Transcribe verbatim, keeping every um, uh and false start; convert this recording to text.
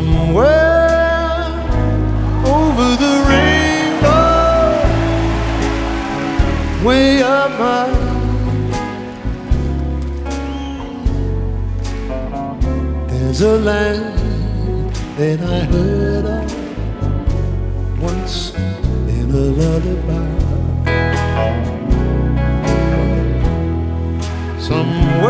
somewhere over the rainbow, way up high. There's a land that I heard of once in a lullaby. Somewhere